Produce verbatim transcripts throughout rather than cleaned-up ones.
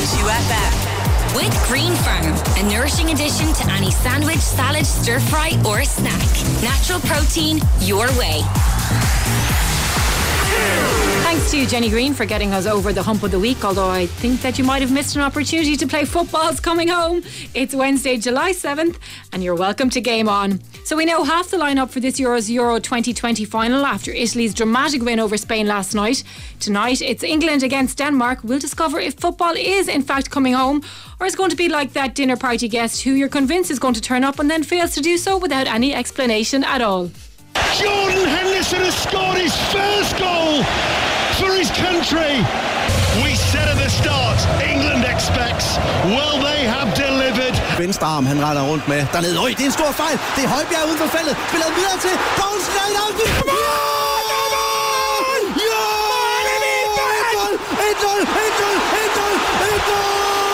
two F M. With Green Farm, a nourishing addition to any sandwich, salad, stir fry or snack. Natural protein your way. Thanks to Jenny Green for getting us over the hump of the week, although I think that you might have missed an opportunity to play footballs coming home. It's Wednesday, July seventh, and you're welcome to Game On. So we know half the lineup for this Euros Euro twenty twenty final after Italy's dramatic win over Spain last night. Tonight, it's England against Denmark. We'll discover if football is in fact coming home, or is going to be like that dinner party guest who you're convinced is going to turn up and then fails to do so without any explanation at all. Jordan Henderson has scored his first goal for his country. We said at the start, England expects. Well, they have delivered. Venstre arm, han retter rundt med dernede. Øj, det er en stor fejl. Det er Højbjerg uden for feltet. Spiller videre til Poulsen. Ja! Ja! et nul! et nul! et nul! et nul!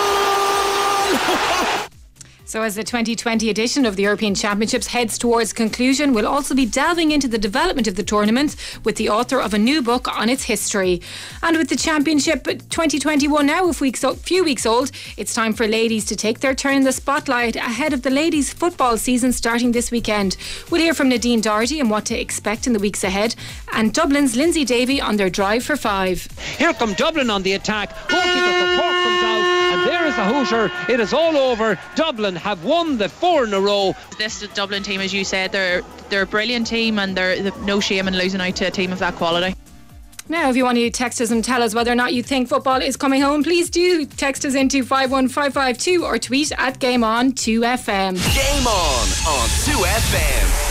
So as the twenty twenty edition of the European Championships heads towards conclusion, we'll also be delving into the development of the tournament with the author of a new book on its history. And with the Championship twenty twenty-one now a week so, few weeks old, it's time for ladies to take their turn in the spotlight ahead of the ladies' football season starting this weekend. We'll hear from Nadine Doherty and what to expect in the weeks ahead, and Dublin's Lindsay Davey on their drive for five. Here come Dublin on the attack. Goalkeeper for Cork comes out, and there is a hooter. It is all over. Dublin have won the four in a row. This Dublin team, as you said, they're they're a brilliant team, and they're, they're no shame in losing out to a team of that quality. Now, if you want to text us and tell us whether or not you think football is coming home, please do text us into five one five five two or tweet at Game On two F M. Game On on two F M.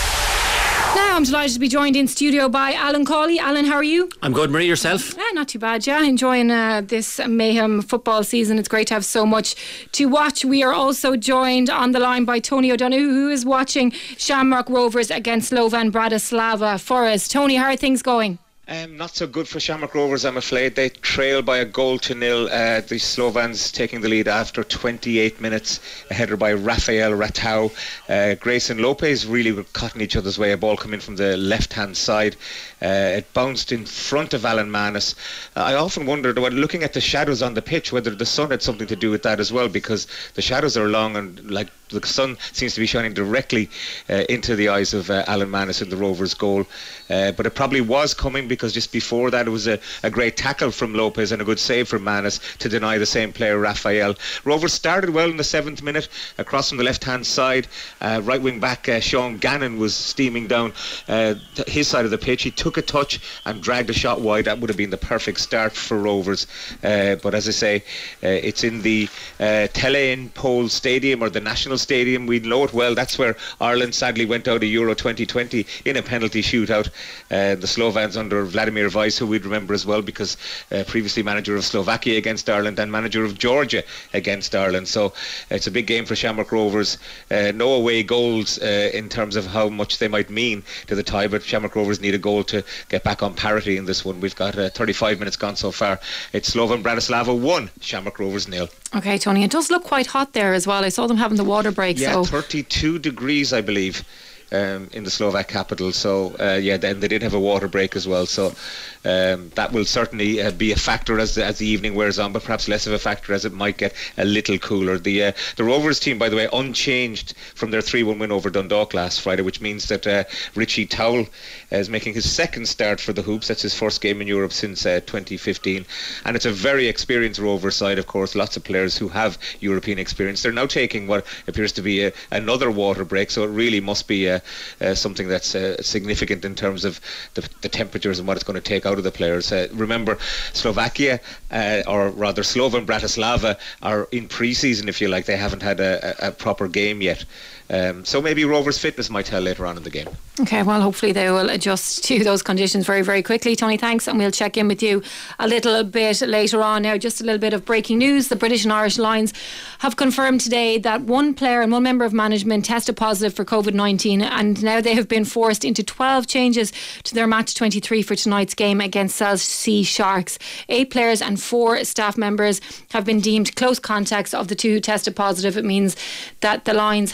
Now I'm delighted to be joined in studio by Alan Cawley. Alan, how are you? I'm good, Marie. Yourself? Yeah, not too bad, yeah. Enjoying uh, this mayhem football season. It's great to have so much to watch. We are also joined on the line by Tony O'Donoghue, who is watching Shamrock Rovers against Slovan Bratislava for us. Tony, how are things going? Um, not so good for Shamrock Rovers, I'm afraid. They trail by a goal to nil. Uh, the Slovans taking the lead after twenty-eight minutes. A header by Rafael Ratau. Uh, Grayson Lopez really were cutting each other's way. A ball coming from the left-hand side. Uh, it bounced in front of Alan Manus. Uh, I often wondered, when looking at the shadows on the pitch, whether the sun had something to do with that as well, because the shadows are long and like the sun seems to be shining directly uh, into the eyes of uh, Alan Manus in the Rovers goal. Uh, but it probably was coming because just before that it was a, a great tackle from Lopez and a good save from Manus to deny the same player Rafael. Rovers started well in the seventh minute across from the left hand side. Uh, right wing back uh, Sean Gannon was steaming down uh, his side of the pitch. He took a touch and dragged a shot wide. That would have been the perfect start for Rovers. Uh, but as I say, uh, it's in the uh, Telein Pole Stadium, or the National Stadium. We know it well. That's where Ireland sadly went out of Euro twenty twenty in a penalty shootout. Uh, the Slovans under Vladimir Weiss, who we'd remember as well because uh, previously manager of Slovakia against Ireland and manager of Georgia against Ireland. So uh, it's a big game for Shamrock Rovers. Uh, no away goals uh, in terms of how much they might mean to the tie, but Shamrock Rovers need a goal to get back on parity in this one. We've got uh, thirty-five minutes gone so far. It's Slovan Bratislava one, Shamrock Rovers nil. Okay, Tony, it does look quite hot there as well. I saw them having the water break. Yeah, so. thirty-two degrees, I believe. Um, in the Slovak capital, so uh, yeah, then they did have a water break as well, so um, that will certainly uh, be a factor as the, as the evening wears on, but perhaps less of a factor as it might get a little cooler. The uh, the Rovers team, by the way, unchanged from their three one win over Dundalk last Friday, which means that uh, Richie Towell is making his second start for the Hoops. That's his first game in Europe since uh, twenty fifteen, and it's a very experienced Rovers side, of course, lots of players who have European experience. They're now taking what appears to be a, another water break, so it really must be a Uh, something that's uh, significant in terms of the, the temperatures and what it's going to take out of the players. Uh, remember, Slovakia, uh, or rather Slovan Bratislava, are in pre-season, if you like. They haven't had a, a, a proper game yet. Um, so maybe Rovers' fitness might tell later on in the game. Okay, well, hopefully they will adjust to those conditions very, very quickly. Tony, thanks, and we'll check in with you a little bit later on. Now, just a little bit of breaking news. The British and Irish Lions have confirmed today that one player and one member of management tested positive for covid nineteen, and now they have been forced into twelve changes to their match twenty-three for tonight's game against South Sea Sharks. Eight players and four staff members have been deemed close contacts of the two who tested positive. It means that the Lions have just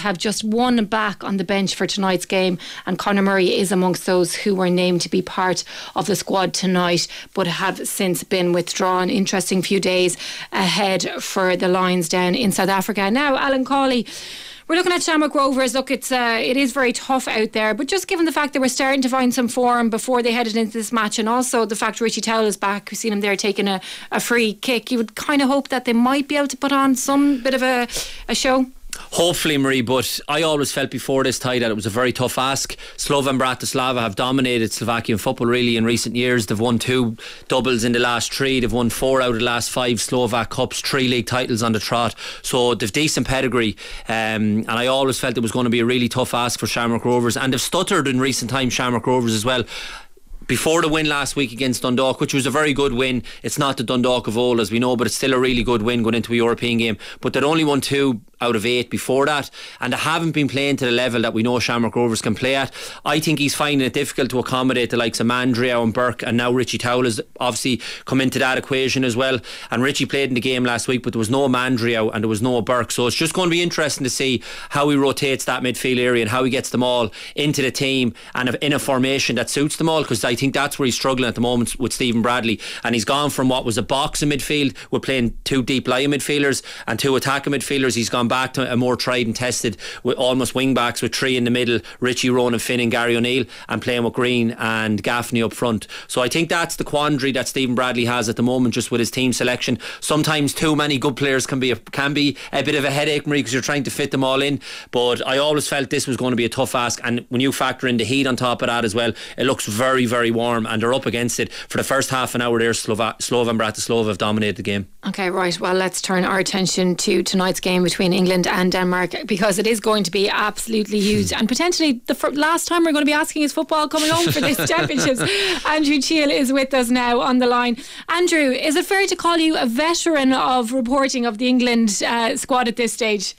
one back on the bench for tonight's game, and Conor Murray is amongst those who were named to be part of the squad tonight but have since been withdrawn. Interesting few days ahead for the Lions down in South Africa. Now, Alan Cawley, we're looking at Shamrock Rovers. Look, it's uh, it is very tough out there, but just given the fact that we're starting to find some form before they headed into this match, and also the fact Richie Towell is back, we've seen him there taking a, a free kick, you would kind of hope that they might be able to put on some bit of a, a show. Hopefully, Marie, but I always felt before this tie that it was a very tough ask. Slovan Bratislava have dominated Slovakian football really in recent years. They've won two doubles in the last three. They've won four out of the last five Slovak Cups, three league titles on the trot. So they've decent pedigree, um, and I always felt it was going to be a really tough ask for Shamrock Rovers, and they've stuttered in recent times, Shamrock Rovers as well. Before the win last week against Dundalk, which was a very good win, it's not the Dundalk of old as we know, but it's still a really good win going into a European game. But they'd only won two out of eight before that, and they haven't been playing to the level that we know Shamrock Rovers can play at. I think he's finding it difficult to accommodate the likes of Mandriau and Burke, and now Richie Towell has obviously come into that equation as well. And Richie played in the game last week, but there was no Mandriau and there was no Burke, so it's just going to be interesting to see how he rotates that midfield area and how he gets them all into the team and in a formation that suits them all, because I think that's where he's struggling at the moment with Stephen Bradley. And he's gone from what was a box in midfield with playing two deep lying midfielders and two attacking midfielders. He's gone back to a more tried and tested with almost wing backs with three in the middle, Richie, Ronan Finn and Gary O'Neill, and playing with Green and Gaffney up front. So I think that's the quandary that Stephen Bradley has at the moment, just with his team selection. Sometimes too many good players can be a, can be a bit of a headache, Marie, because you're trying to fit them all in. But I always felt this was going to be a tough ask, and when you factor in the heat on top of that as well, it looks very very warm and they're up against it. For the first half an hour there, Slova- Slovan Bratislava have dominated the game. Okay, right, well, let's turn our attention to tonight's game between England and Denmark, because it is going to be absolutely huge, and potentially the f- last time we're going to be asking, is football coming home for this championships? Andrew Cheal is with us now on the line. Andrew, is it fair to call you a veteran of reporting of the England uh, squad at this stage?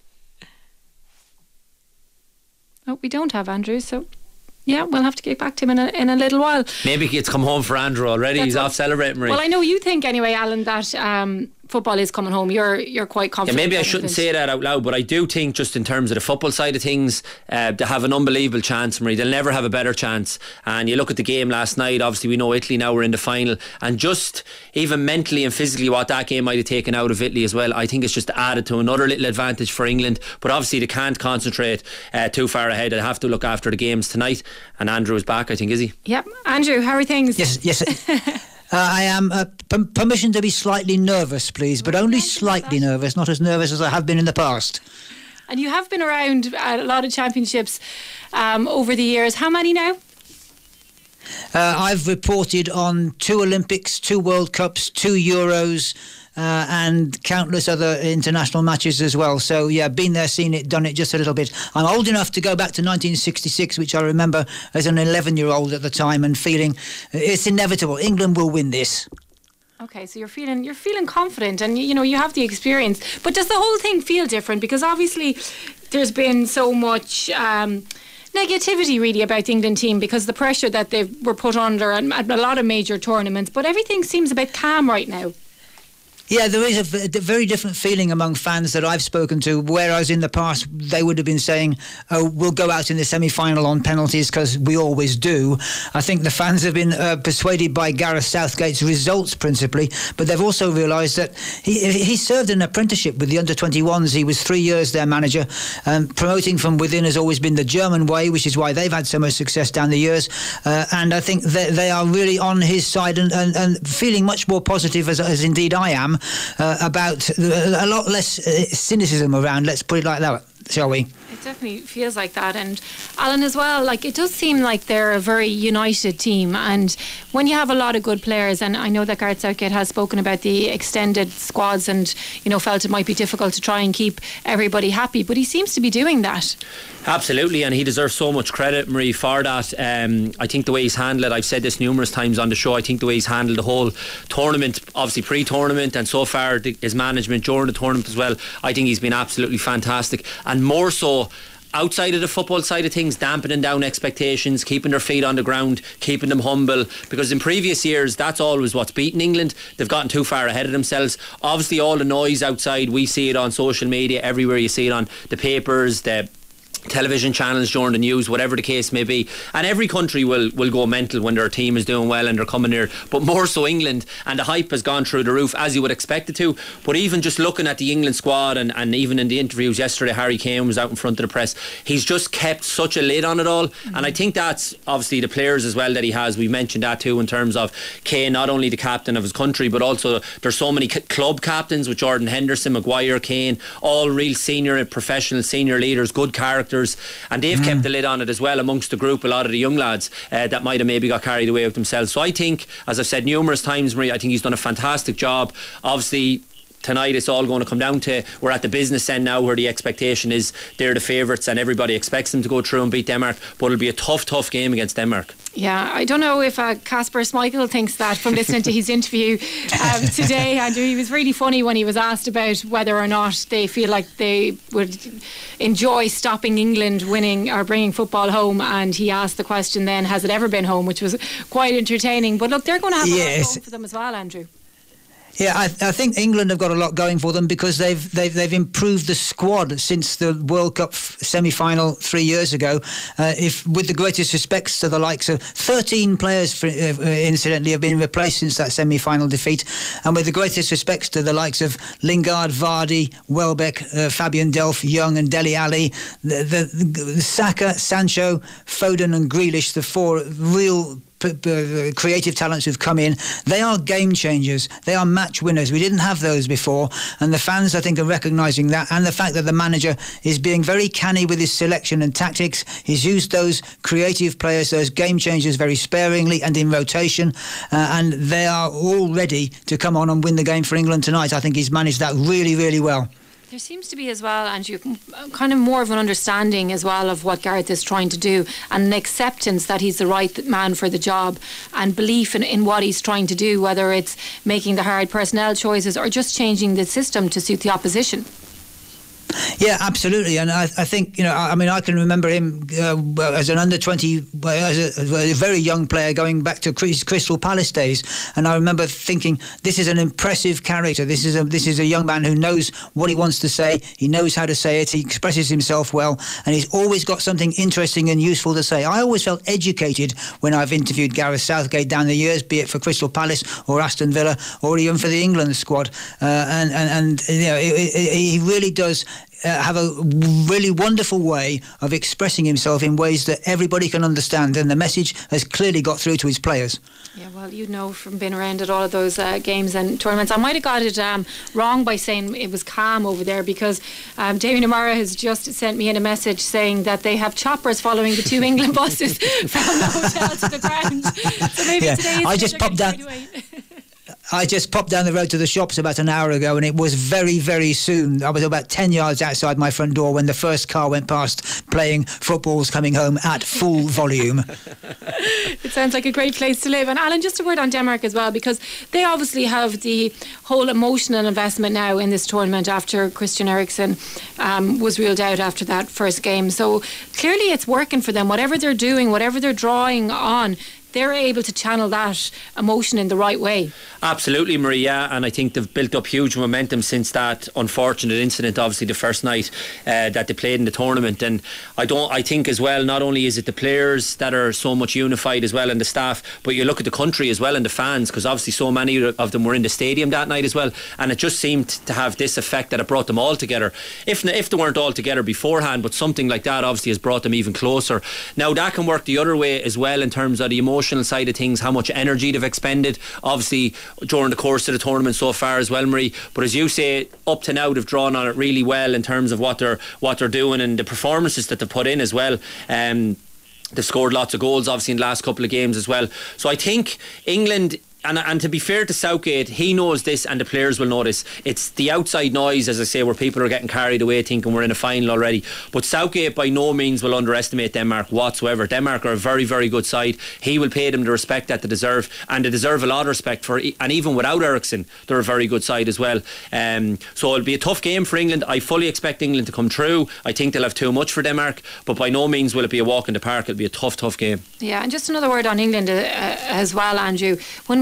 Oh, we don't have Andrew, so yeah, we'll have to get back to him in a, in a little while. Maybe it's come home for Andrew already. That's He's what, off celebrating, Marie. Well, I know you think anyway, Alan, that um, football is coming home. You're you're quite confident. Yeah, maybe I shouldn't say that out loud, but I do think, just in terms of the football side of things, uh, they have an unbelievable chance, Marie. They'll never have a better chance. And you look at the game last night, obviously we know Italy now we're in the final, and just even mentally and physically what that game might have taken out of Italy as well, I think it's just added to another little advantage for England. But obviously they can't concentrate uh, too far ahead. They have to look after the games tonight, and Andrew is back, I think, is he? Yep. Andrew, how are things? Yes, yes. Uh, I am uh, p- permission to be slightly nervous, please, but only slightly nervous, not as nervous as I have been in the past. And you have been around a lot of championships um, over the years. How many now? Uh, I've reported on two Olympics, two World Cups, two Euros, uh, and countless other international matches as well. So yeah, been there, seen it, done it just a little bit. I'm old enough to go back to nineteen sixty-six, which I remember as an eleven year old at the time, and feeling it's inevitable, England will win this. Okay, so you're feeling you're feeling confident, and you know you have the experience. But does the whole thing feel different? Because obviously there's been so much um, negativity really about the England team because the pressure that they were put under at a lot of major tournaments. But everything seems a bit calm right now. Yeah, there is a v- a very different feeling among fans that I've spoken to, whereas in the past they would have been saying, oh, we'll go out in the semi-final on penalties because we always do. I think the fans have been uh, persuaded by Gareth Southgate's results principally, but they've also realised that he he served an apprenticeship with the under twenty-ones. He was three years their manager. Um, promoting from within has always been the German way, which is why they've had so much success down the years. Uh, and I think that they are really on his side and, and, and feeling much more positive, as, as indeed I am, Uh, about uh, a lot less uh, cynicism around, let's put it like that, shall we? It definitely feels like that. And Alan as well, like it does seem like they're a very united team, and when you have a lot of good players, and I know that Gareth Southgate has spoken about the extended squads and you know felt it might be difficult to try and keep everybody happy, but he seems to be doing that. Absolutely, and he deserves so much credit, Marie, for that. um, I think the way he's handled it, I've said this numerous times on the show, I think the way he's handled the whole tournament, obviously pre-tournament and so far the, his management during the tournament as well, I think he's been absolutely fantastic, and more so outside of the football side of things, dampening down expectations, keeping their feet on the ground, keeping them humble, because in previous years that's always what's beaten England. They've gotten too far ahead of themselves. Obviously all the noise outside, we see it on social media everywhere, you see it on the papers, the television channels during the news, whatever the case may be, and every country will, will go mental when their team is doing well and they're coming here, but more so England, and the hype has gone through the roof as you would expect it to. But even just looking at the England squad, and, and even in the interviews yesterday, Harry Kane was out in front of the press, he's just kept such a lid on it all. Mm-hmm. And I think that's obviously the players as well that he has. We mentioned that too, in terms of Kane, not only the captain of his country, but also there's so many club captains with Jordan Henderson, Maguire, Kane, all real senior, professional senior leaders, good characters, and they've mm. kept the lid on it as well amongst the group, a lot of the young lads uh, that might have maybe got carried away with themselves. So I think, as I've said numerous times, Marie, I think he's done a fantastic job. Obviously tonight it's all going to come down to, we're at the business end now where the expectation is they're the favourites and everybody expects them to go through and beat Denmark, but it'll be a tough tough game against Denmark. Yeah, I don't know if uh, Kasper Schmeichel thinks that from listening to his interview um, today, Andrew. He was really funny when he was asked about whether or not they feel like they would enjoy stopping England winning or bringing football home, and he asked the question then, has it ever been home, which was quite entertaining. But look, they're going to have a yes. lot going for them as well, Andrew. Yeah, I, I think England have got a lot going for them because they've they've they've improved the squad since the World Cup semi-final three years ago. Uh, if with the greatest respects to the likes of thirteen players, for, uh, incidentally, have been replaced since that semi-final defeat, and with the greatest respects to the likes of Lingard, Vardy, Welbeck, uh, Fabian Delph, Young, and Dele Alli, the, the, the Saka, Sancho, Foden, and Grealish, the four real creative talents who've come in, they are game changers. They are match winners. We didn't have those before, and the fans, I think, are recognising that, and the fact that the manager is being very canny with his selection and tactics. He's used those creative players, those game changers, very sparingly and in rotation, uh, and they are all ready to come on and win the game for England tonight. I think he's managed that really, really well. There seems to be as well, Andrew, kind of more of an understanding as well of what Gareth is trying to do, and an acceptance that he's the right man for the job, and belief in, in what he's trying to do, whether it's making the hard personnel choices or just changing the system to suit the opposition. Yeah, absolutely, and I, I think, you know, I, I mean, I can remember him uh, as an under twenty, as a, as a very young player, going back to Crystal Palace days, and I remember thinking, this is an impressive character. This is a this is a young man who knows what he wants to say. He knows how to say it. He expresses himself well, and he's always got something interesting and useful to say. I always felt educated when I've interviewed Gareth Southgate down the years, be it for Crystal Palace or Aston Villa or even for the England squad, uh, and, and and you know, it, it, he really does Uh, have a really wonderful way of expressing himself in ways that everybody can understand, and the message has clearly got through to his players. Yeah, well, you know from being around at all of those uh, games and tournaments. I might have got it um, wrong by saying it was calm over there, because um, Damien O'Mara has just sent me in a message saying that they have choppers following the two England buses from the hotel to the ground. So maybe yeah, today I just popped down. I just popped down the road to the shops about an hour ago, and it was very, very soon. I was about ten yards outside my front door when the first car went past, playing Football's Coming Home at full volume. It sounds like a great place to live. And Alan, just a word on Denmark as well, because they obviously have the whole emotional investment now in this tournament after Christian Eriksen um, was ruled out after that first game. So clearly it's working for them. Whatever they're doing, whatever they're drawing on, they're able to channel that emotion in the right way. Absolutely, Maria, and I think they've built up huge momentum since that unfortunate incident, obviously the first night uh, that they played in the tournament. And I don't I think as well, not only is it the players that are so much unified as well, and the staff, but you look at the country as well and the fans, because obviously so many of them were in the stadium that night as well, and it just seemed to have this effect that it brought them all together. If, if they weren't all together beforehand, but something like that obviously has brought them even closer. Now that can work the other way as well in terms of the emotional side of things, how much energy they've expended obviously during the course of the tournament so far as well, Marie. But as you say, up to now they've drawn on it really well in terms of what they're what they're doing and the performances that they've put in as well. Um, they've scored lots of goals obviously in the last couple of games as well. So I think England, And, and to be fair to Southgate, he knows this and the players will know this. It's the outside noise, as I say, where people are getting carried away thinking we're in a final already. But Southgate by no means will underestimate Denmark whatsoever. Denmark are a very, very good side. He will pay them the respect that they deserve, and they deserve a lot of respect for. And even without Eriksen, they're a very good side as well. Um, so it'll be a tough game for England. I fully expect England to come through. I think they'll have too much for Denmark, but by no means will it be a walk in the park. It'll be a tough, tough game. Yeah, and just another word on England uh, as well, Andrew. When we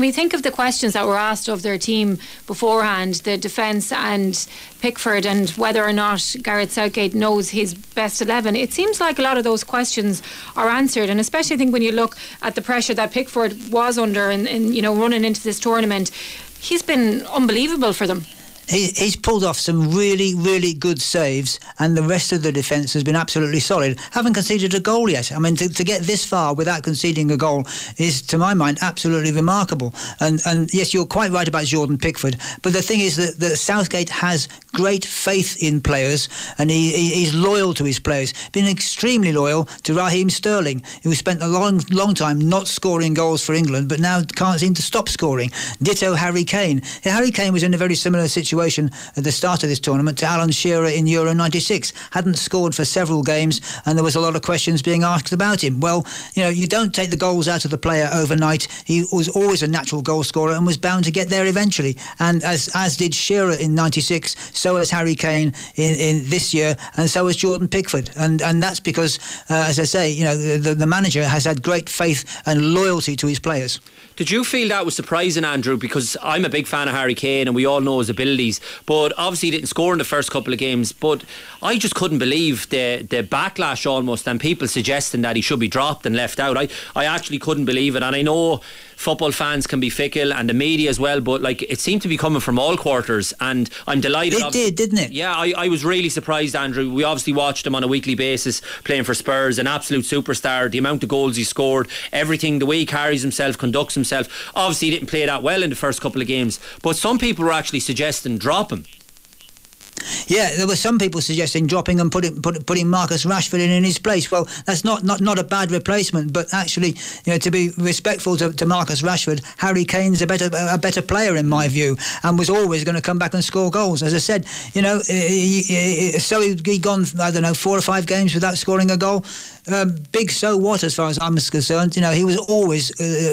you think of the questions that were asked of their team beforehand, the defence and Pickford, and whether or not Gareth Southgate knows his best eleven, it seems like a lot of those questions are answered. And especially I think when you look at the pressure that Pickford was under and, and you know, running into this tournament, he's been unbelievable for them. He, he's pulled off some really, really good saves, and the rest of the defence has been absolutely solid. Haven't conceded a goal yet. I mean, to, to get this far without conceding a goal is, to my mind, absolutely remarkable. And, and yes, you're quite right about Jordan Pickford, but the thing is that, that Southgate has great faith in players, and he, he, he's loyal to his players. Been extremely loyal to Raheem Sterling, who spent a long, long time not scoring goals for England, but now can't seem to stop scoring. Ditto Harry Kane. Harry Kane was in a very similar situation at the start of this tournament to Alan Shearer in Euro ninety-six. Hadn't scored for several games, and there was a lot of questions being asked about him. Well, you know, you don't take the goals out of the player overnight. He was always a natural goal scorer and was bound to get there eventually. And as as did Shearer in ninety-six, so has Harry Kane in, in this year, and so has Jordan Pickford. And and that's because, uh, as I say, you know, the, the manager has had great faith and loyalty to his players. Did you feel that was surprising, Andrew? Because I'm a big fan of Harry Kane and we all know his abilities, but obviously he didn't score in the first couple of games. But I just couldn't believe the the backlash almost, and people suggesting that he should be dropped and left out. I, I actually couldn't believe it. And I know football fans can be fickle, and the media as well, but like, it seemed to be coming from all quarters, and I'm delighted. It did, didn't it? Yeah, I, I was really surprised, Andrew. We obviously watched him on a weekly basis playing for Spurs, an absolute superstar. The amount of goals he scored, everything, the way he carries himself, conducts himself. Obviously he didn't play that well in the first couple of games, but some people were actually suggesting drop him. Yeah, there were some people suggesting dropping and putting put, putting Marcus Rashford in in his place. Well, that's not, not, not a bad replacement, but actually, you know, to be respectful to, to Marcus Rashford, Harry Kane's a better a better player in my view, and was always going to come back and score goals. As I said, you know, he, he, so he'd gone, I don't know, four or five games without scoring a goal. Um, big so what as far as I'm concerned. You know, he was always uh,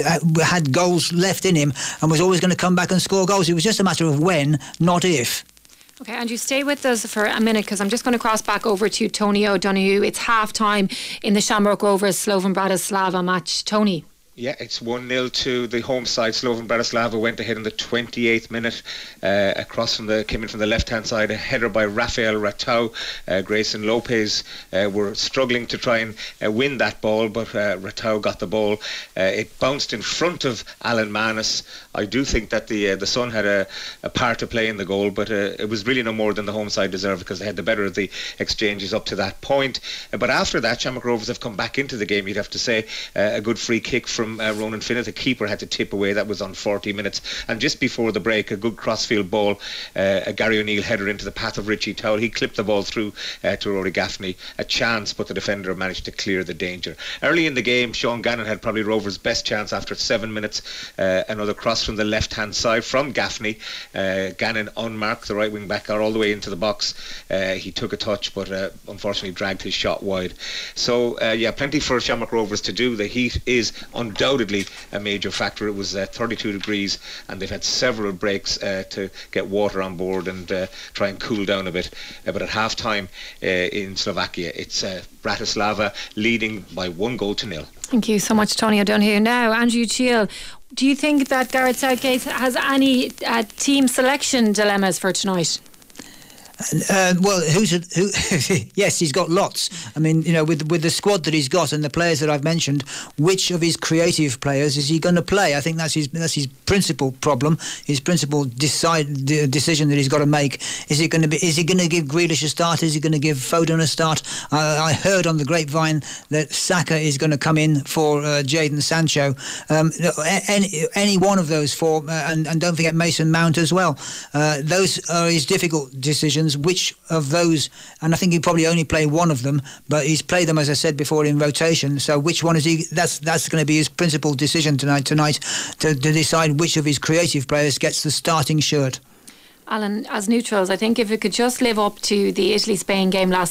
had goals left in him and was always going to come back and score goals. It was just a matter of when, not if. Okay, Andrew, stay with us for a minute, because I'm just going to cross back over to Tony O'Donoghue. It's half time in the Shamrock Rovers Slovan Bratislava match. Tony. Yeah, it's one nil to the home side. Slovan Bratislava went ahead in the twenty-eighth minute. Uh, across from the came in from the left-hand side, a header by Rafael Ratau. Uh, Grayson Lopez uh, were struggling to try and uh, win that ball, but uh, Ratau got the ball. Uh, it bounced in front of Alan Manis. I do think that the uh, the Sun had a, a part to play in the goal, but uh, it was really no more than the home side deserved, because they had the better of the exchanges up to that point. Uh, but after that, Shamrock Rovers have come back into the game, you'd have to say. Uh, a good free kick from From uh, Ronan Finney. The keeper had to tip away. That was on forty minutes. And just before the break, a good crossfield ball, uh, a Gary O'Neill header into the path of Richie Towell. He clipped the ball through uh, to Rory Gaffney. A chance, but the defender managed to clear the danger. Early in the game, Sean Gannon had probably Rovers' best chance after seven minutes. Uh, another cross from the left-hand side from Gaffney. Uh, Gannon unmarked, the right wing back, got all the way into the box. Uh, he took a touch, but uh, unfortunately dragged his shot wide. So, uh, yeah, plenty for Shamrock Rovers to do. The heat is undoubtedly a major factor. It was uh, thirty-two degrees, and they've had several breaks uh, to get water on board and uh, try and cool down a bit. Uh, but at half time uh, in Slovakia, it's uh, Bratislava leading by one goal to nil. Thank you so much, Tony O'Donoghue. Now, Andrew Cheal, do you think that Gareth Southgate has any uh, team selection dilemmas for tonight? Uh, well, who's a, who? Yes, he's got lots. I mean, you know, with with the squad that he's got and the players that I've mentioned, which of his creative players is he going to play? I think that's his that's his principal problem. His principal decide the decision that he's got to make. Is he going to be? Is he going to give Grealish a start? Is he going to give Foden a start? Uh, I heard on the grapevine that Saka is going to come in for uh, Jadon Sancho. Um, any any one of those four, uh, and and don't forget Mason Mount as well. Uh, those are his difficult decisions. Which of those, and I think he'd probably only play one of them, but he's played them, as I said before, in rotation. So which one is he? That's that's going to be his principal decision tonight. Tonight, to, to decide which of his creative players gets the starting shirt. Alan, as neutrals, I think if it could just live up to the Italy-Spain game last night,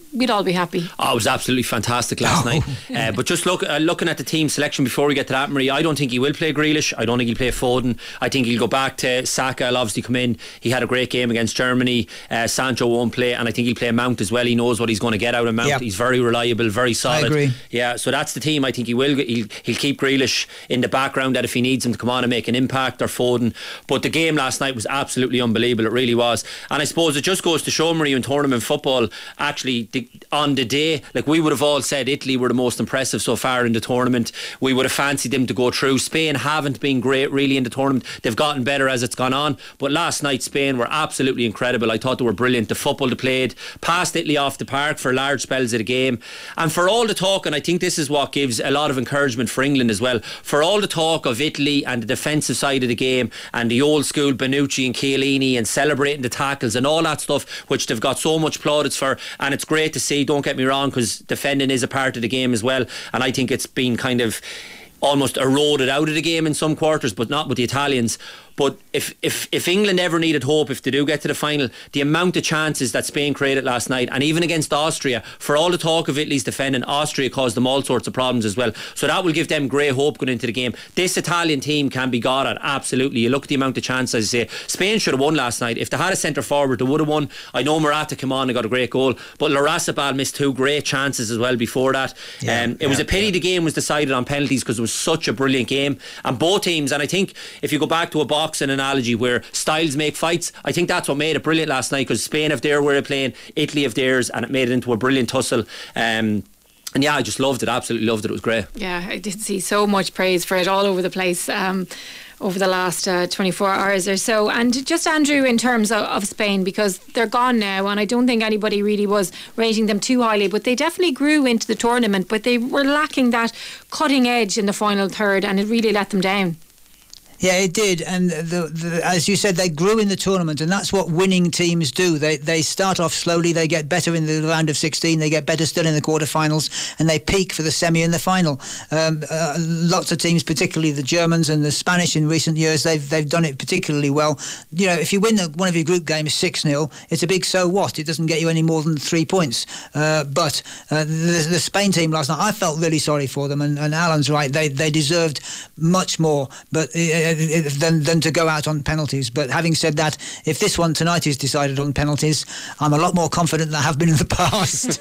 we'd all be happy. Oh, it was absolutely fantastic last Oh. night. Uh, but just look, uh, looking at the team selection before we get to that, Marie, I don't think he will play Grealish. I don't think he'll play Foden. I think he'll go back to Saka. He'll obviously come in. He had a great game against Germany. Uh, Sancho won't play, and I think he'll play Mount as well. He knows what he's going to get out of Mount. Yep. He's very reliable, very solid. I agree. Yeah, so that's the team. I think he will. He'll, he'll keep Grealish in the background, that if he needs him to come on and make an impact, or Foden. But the game last night was absolutely unbelievable. It really was. And I suppose it just goes to show, Marie, in tournament football, actually, the, on the day, like we would have all said Italy were the most impressive so far in the tournament. We would have fancied them to go through. Spain haven't been great really in the tournament. They've gotten better as it's gone on. But last night Spain were absolutely incredible. I thought they were brilliant. The football they played, passed Italy off the park for large spells of the game. And for all the talk, and I think this is what gives a lot of encouragement for England as well, for all the talk of Italy and the defensive side of the game and the old school Bonucci and Chiellini and celebrating the tackles and all that stuff, which they've got so much plaudits for, and it's great to see, don't get me wrong, because defending is a part of the game as well, and I think it's been kind of almost eroded out of the game in some quarters, but not with the Italians. But if, if, if England ever needed hope, if they do get to the final, the amount of chances that Spain created last night, and even against Austria, for all the talk of Italy's defending, Austria caused them all sorts of problems as well. So that will give them great hope going into the game. This Italian team can be got at, absolutely. You look at the amount of chances, I say, Spain should have won last night. If they had a centre forward, they would have won. I know Morata came on and got a great goal, but Larrazabal missed two great chances as well before that. Yeah, um, it yeah, was a pity yeah. the game was decided on penalties, because it was such a brilliant game. And both teams, and I think if you go back to a boxing analogy where styles make fights, I think that's what made it brilliant last night, because Spain have their way of playing, Italy have theirs, and it made it into a brilliant tussle. Um, and yeah, I just loved it, absolutely loved it. It was great. Yeah, I did see so much praise for it all over the place um, over the last uh, twenty-four hours or so. And just, Andrew, in terms of, of Spain, because they're gone now, and I don't think anybody really was rating them too highly, but they definitely grew into the tournament, but they were lacking that cutting edge in the final third, and it really let them down. Yeah, it did, and the, the, as you said, they grew in the tournament, and that's what winning teams do. They they start off slowly, they get better in the round of sixteen, they get better still in the quarterfinals, and they peak for the semi and the final. Um, uh, lots of teams, particularly the Germans and the Spanish in recent years, they've they've done it particularly well. You know, if you win the, one of your group games six nil, it's a big so what. It doesn't get you any more than three points. Uh, but uh, the, the Spain team last night, I felt really sorry for them, and, and Alan's right. They they deserved much more, but. Uh, Than, than to go out on penalties. But having said that, if this one tonight is decided on penalties, I'm a lot more confident than I have been in the past.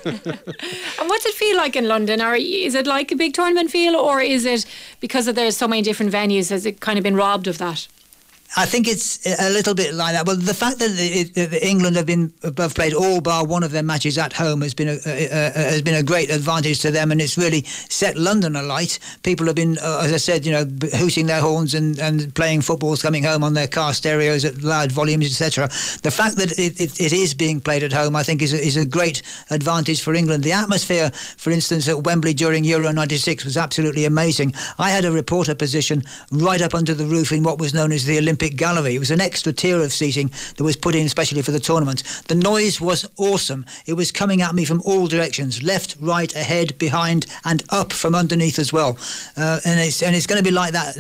And what's it feel like in London? Or is it like a big tournament feel, or is it because of there's so many different venues, has it kind of been robbed of that? I think it's a little bit like that. Well, the fact that it, it, England have been have played all bar one of their matches at home has been a, a, a, has been a great advantage to them, and it's really set London alight. People have been, uh, as I said, you know, hooting their horns and, and playing footballs coming home on their car stereos at loud volumes, et cetera. The fact that it, it, it is being played at home, I think, is a, is a great advantage for England. The atmosphere, for instance, at Wembley during Euro ninety-six was absolutely amazing. I had a reporter position right up under the roof in what was known as the Olympic Gallery. It was an extra tier of seating that was put in especially for the tournament. The noise was awesome. It was coming at me from all directions, left, right, ahead, behind, and up from underneath as well. Uh, and it's and it's going to be like that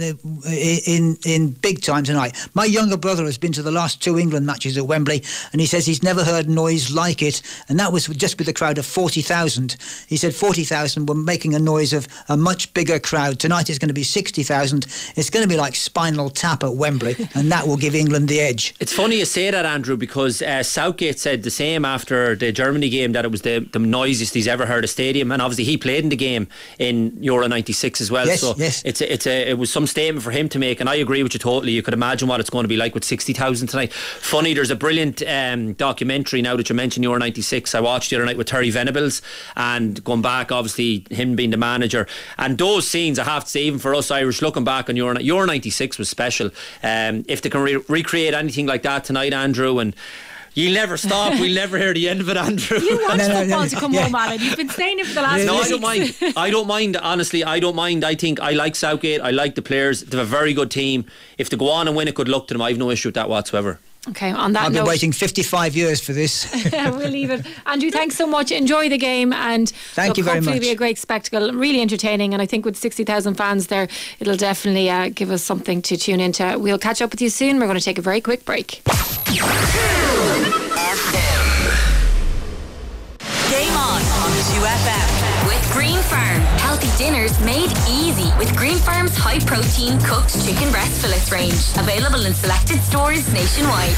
in in big time tonight. My younger brother has been to the last two England matches at Wembley, and he says he's never heard noise like it, and that was just with a crowd of forty thousand. He said forty thousand were making a noise of a much bigger crowd. Tonight is going to be sixty thousand. It's going to be like Spinal Tap at Wembley, and that will give England the edge. It's funny you say that, Andrew, because uh, Southgate said the same after the Germany game, that it was the, the noisiest he's ever heard a stadium, and obviously he played in the game in Euro ninety-six as well. Yes, so yes. it's a, it's a, it was some statement for him to make, and I agree with you totally. You could imagine what it's going to be like with sixty thousand tonight. Funny, there's a brilliant um, documentary now that you mentioned Euro ninety-six. I watched the other night with Terry Venables, and going back, obviously him being the manager, and those scenes, I have to say, even for us Irish, looking back on Euro, Euro ninety-six was special. Um, if they can re- recreate anything like that tonight, Andrew, and you'll never stop. We'll never hear the end of it, Andrew. You want No, no, football no, to come yeah. home, Alan. You've been saying it for the last No, few I don't mind. weeks. I don't mind. Honestly, I don't mind. I think I like Southgate. I like the players. They have a very good team. If they go on and win it, good luck to them. I have no issue with that whatsoever. Okay, on that I've been note, waiting fifty-five years for this. we'll leave it. Andrew, thanks so much. Enjoy the game, and Thank look, you very hopefully much. it'll be a great spectacle, really entertaining, and I think with sixty thousand fans there, it'll definitely uh, give us something to tune into. We'll catch up with you soon. We're going to take a very quick break. Game on. two F M. With Green Farm. Healthy dinners made easy with Green Farm's high protein cooked chicken breast fillets range. Available in selected stores nationwide.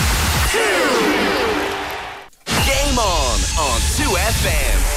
Game on on two F M.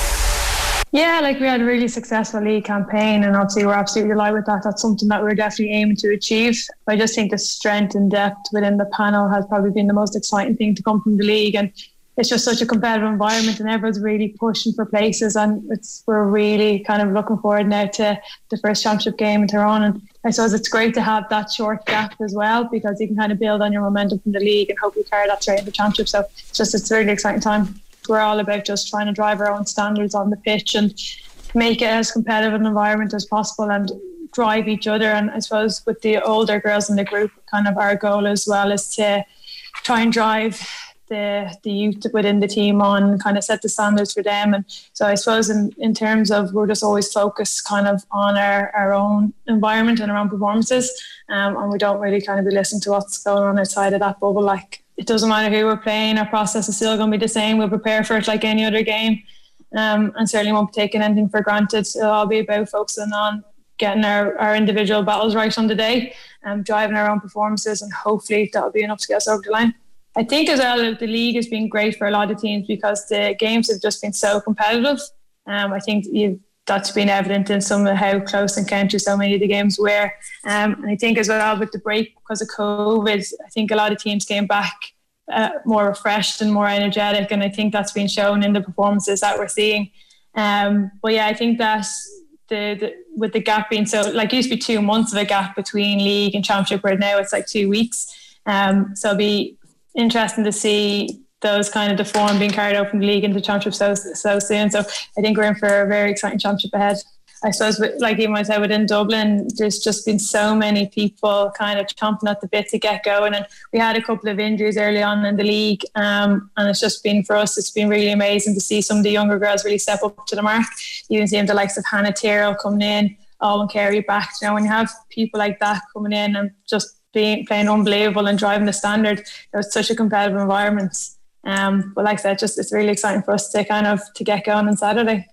Yeah, like we had a really successful league campaign, and obviously we're absolutely delighted with that. That's something that we're definitely aiming to achieve. I just think the strength and depth within the panel has probably been the most exciting thing to come from the league, and it's just such a competitive environment, and everyone's really pushing for places, and it's we're really kind of looking forward now to the first championship game in Tyrone. And I suppose it's great to have that short gap as well, because you can kind of build on your momentum from the league and hopefully carry that straight into the championship. So it's just it's a really exciting time. We're all about just trying to drive our own standards on the pitch and make it as competitive an environment as possible and drive each other. And I suppose with the older girls in the group, kind of our goal as well is to try and drive the the youth within the team on, kind of set the standards for them. And so I suppose in, in terms of we're just always focused kind of on our, our own environment and our own performances, um, and we don't really kind of be listening to what's going on outside of that bubble. Like, it doesn't matter who we're playing, our process is still going to be the same. We'll prepare for it like any other game, um, and certainly won't be taking anything for granted. It'll all be about focusing on getting our, our individual battles right on the day, and um, driving our own performances, and hopefully that'll be enough to get us over the line. I think as well the league has been great for a lot of teams because the games have just been so competitive. Um, I think you've, that's been evident in some of how close and county so many of the games were. Um, and I think as well with the break because of COVID, I think a lot of teams came back uh, more refreshed and more energetic, and I think that's been shown in the performances that we're seeing. Um, but yeah, I think that the, the with the gap being so, like it used to be two months of a gap between league and championship, where now it's like two weeks. Um, so it'll be interesting to see those kind of the form being carried out from the league into the championship so so soon. So I think we're in for a very exciting championship ahead. I suppose, like even I said, within Dublin, there's just been so many people kind of chomping at the bit to get going, and we had a couple of injuries early on in the league, um, and it's just been, for us, it's been really amazing to see some of the younger girls really step up to the mark. You can see the likes of Hannah Tyrrell coming in, Owen Carey back. You know, when you have people like that coming in and just being playing unbelievable and driving the standard, it's such a competitive environment. Um, but like I said, just it's really exciting for us to kind of to get going on Saturday.